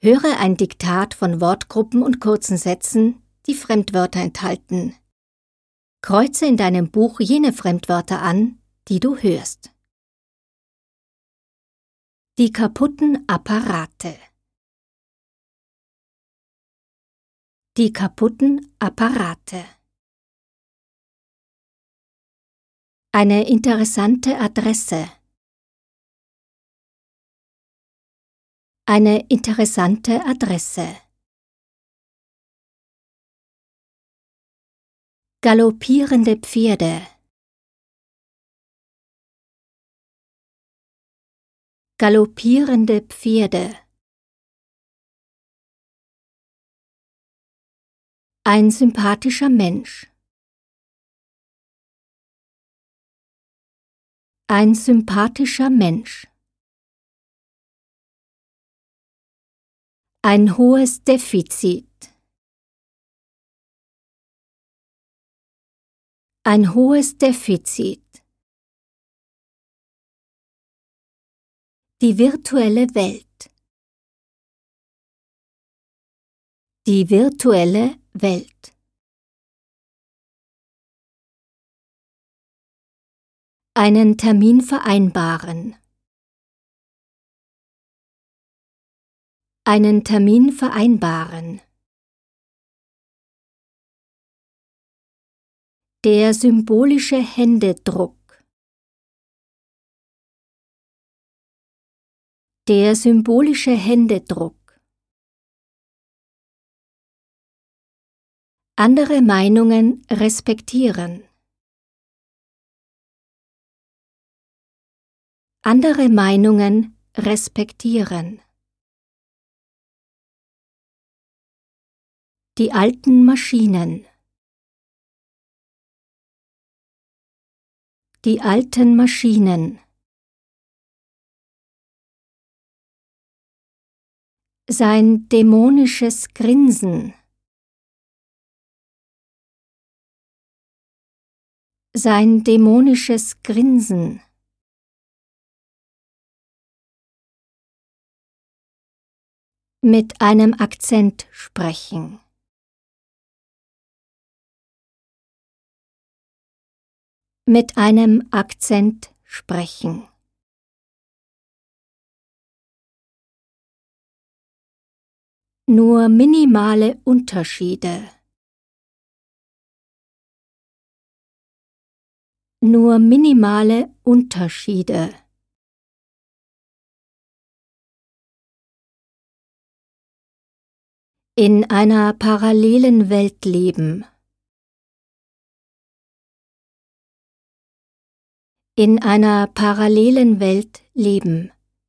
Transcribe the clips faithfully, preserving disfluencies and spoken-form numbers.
Höre ein Diktat von Wortgruppen und kurzen Sätzen, die Fremdwörter enthalten. Kreuze in deinem Buch jene Fremdwörter an, die du hörst. Die kaputten Apparate. Die kaputten Apparate. Eine interessante Adresse. Eine interessante Adresse. Galoppierende Pferde. Galoppierende Pferde. Ein sympathischer Mensch. Ein sympathischer Mensch. Ein hohes Defizit. Ein hohes Defizit. Die virtuelle Welt. Die virtuelle Welt. Einen Termin vereinbaren. Einen Termin vereinbaren. Der symbolische Händedruck. Der symbolische Händedruck. Andere Meinungen respektieren. Andere Meinungen respektieren. Die alten Maschinen. Die alten Maschinen. Sein dämonisches Grinsen. Sein dämonisches Grinsen. Mit einem Akzent sprechen. Mit einem Akzent sprechen. Nur minimale Unterschiede. Nur minimale Unterschiede. In einer parallelen Welt leben. In einer parallelen Welt leben.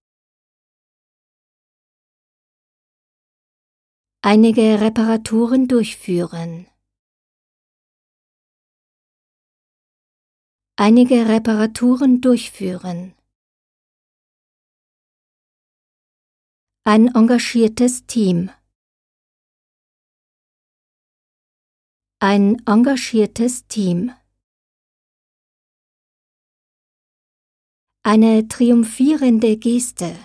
Einige Reparaturen durchführen. Einige Reparaturen durchführen. Ein engagiertes Team. Ein engagiertes Team. Eine triumphierende Geste.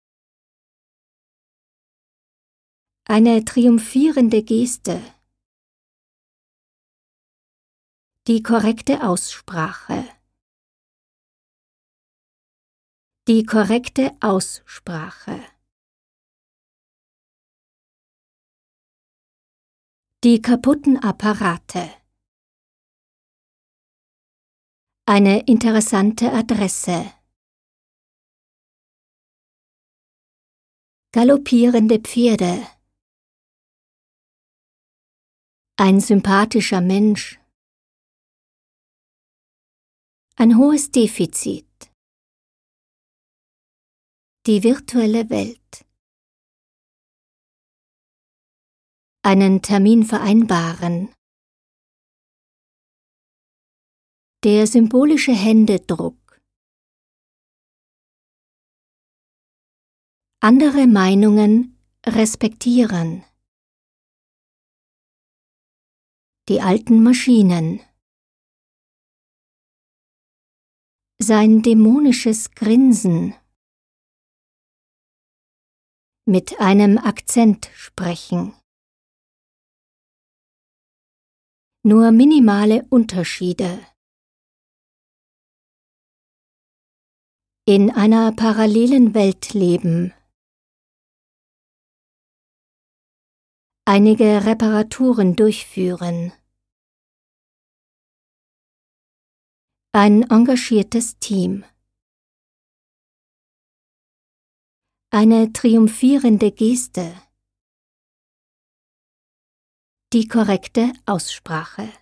Eine triumphierende Geste. Die korrekte Aussprache. Die korrekte Aussprache. Die kaputten Apparate. Eine interessante Adresse. Galoppierende Pferde. Ein sympathischer Mensch. Ein hohes Defizit. Die virtuelle Welt. Einen Termin vereinbaren. Der symbolische Händedruck. Andere Meinungen respektieren. Die alten Maschinen. Sein dämonisches Grinsen. Mit einem Akzent sprechen. Nur minimale Unterschiede. In einer parallelen Welt leben. Einige Reparaturen durchführen. Ein engagiertes Team. Eine triumphierende Geste. Die korrekte Aussprache.